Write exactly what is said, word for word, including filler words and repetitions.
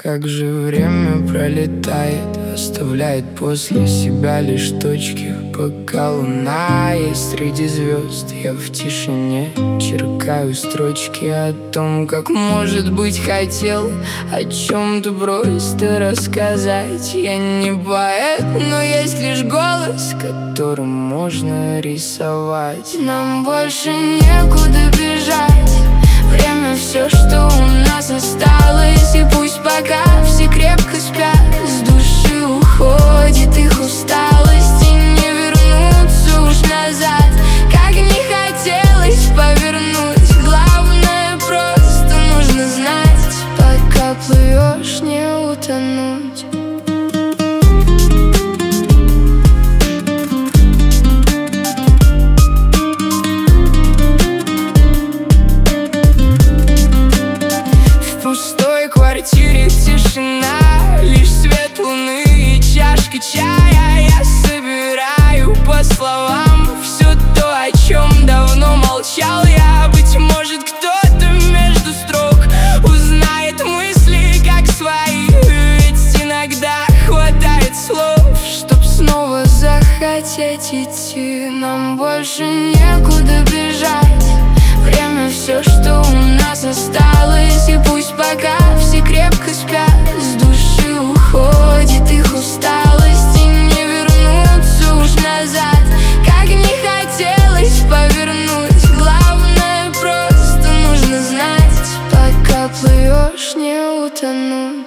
Как же время пролетает, оставляет после себя лишь точки. Пока луна есть среди звезд, я в тишине черкаю строчки о том, как, может быть, хотел о чем-то просто рассказать. Я не поэт, но есть лишь голос, которым можно рисовать. Нам больше некуда бежать, время все, что у нас осталось. И пусть пока все крепко спят, с души уходит их усталость, и не вернуться уж назад. Как не хотелось повернуть, главное просто нужно знать: пока плывешь, не утонуть. В пустой квартире тишина, лишь свет луны и чашка чая. Я собираю по словам все то, о чем давно молчал я. Быть может, кто-то между строк узнает мысли как свои, ведь иногда хватает слов, чтоб снова захотеть идти. Нам больше некуда бежать, время все, что у нас осталось. И пусть пока все крепко спят, с души уходит их усталость, и не вернуться уж назад. Как не хотелось повернуть, главное просто нужно знать: пока плывешь, не утонуть.